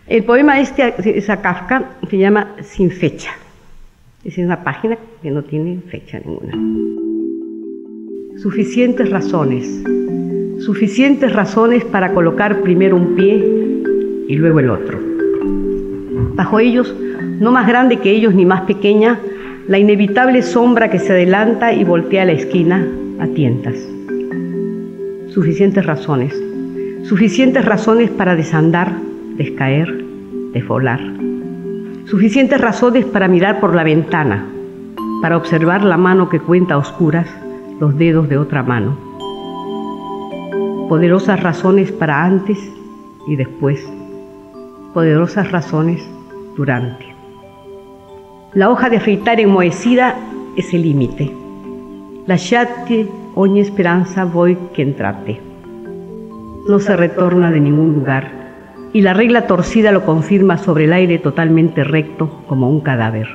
El poema es a Kafka, se llama Sin fecha. Es una página que no tiene fecha ninguna. Suficientes razones para colocar primero un pie y luego el otro. Bajo ellos, no más grande que ellos ni más pequeña, la inevitable sombra que se adelanta y voltea a la esquina a tientas. Suficientes razones para desandar, descaer, desvolar. Suficientes razones para mirar por la ventana, para observar la mano que cuenta a oscuras los dedos de otra mano. Poderosas razones para antes y después. Poderosas razones durante. La hoja de afeitar enmohecida es el límite. Lasciate ogni speranza voi che entrate. No se retorna de ningún lugar, y la regla torcida lo confirma sobre el aire totalmente recto como un cadáver.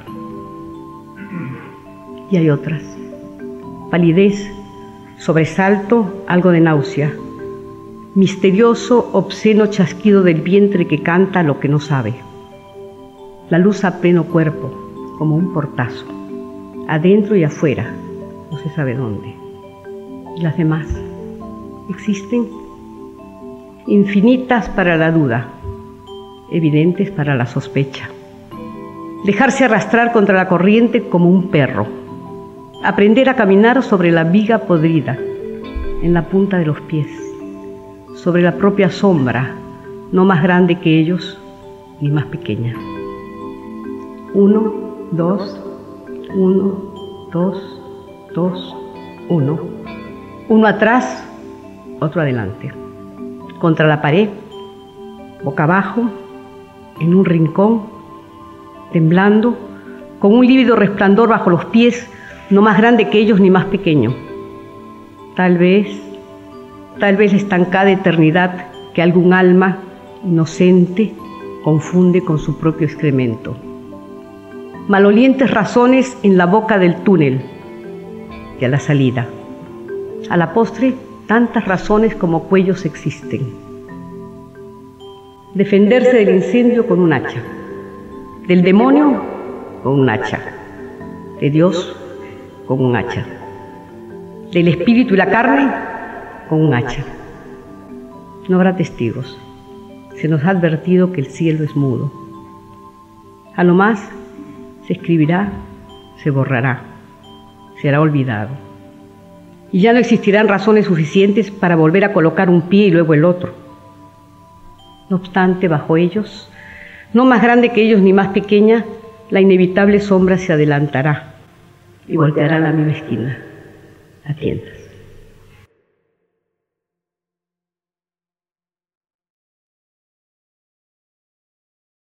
Y hay otras. Palidez, sobresalto, algo de náusea. Misterioso, obsceno chasquido del vientre que canta lo que no sabe. La luz a pleno cuerpo, como un portazo. Adentro y afuera, no se sabe dónde. ¿Y las demás? ¿Existen? Infinitas para la duda, evidentes para la sospecha. Dejarse arrastrar contra la corriente como un perro. Aprender a caminar sobre la viga podrida, en la punta de los pies, sobre la propia sombra, no más grande que ellos, ni más pequeña. 1, 2, 1, 2, 2, 1. Uno atrás, otro adelante. Contra la pared, boca abajo, en un rincón, temblando, con un lívido resplandor bajo los pies, no más grande que ellos ni más pequeño. Tal vez la estancada eternidad que algún alma inocente confunde con su propio excremento. Malolientes razones en la boca del túnel y a la salida. A la postre, tantas razones como cuellos existen. Defenderse del incendio con un hacha, del demonio con un hacha, de Dios con un hacha, del espíritu y la carne con un hacha. No habrá testigos. Se nos ha advertido que el cielo es mudo. A lo más se escribirá, se borrará, será olvidado. Y ya no existirán razones suficientes para volver a colocar un pie y luego el otro. No obstante, bajo ellos, no más grande que ellos ni más pequeña, la inevitable sombra se adelantará y volteará a la misma esquina, a tientas.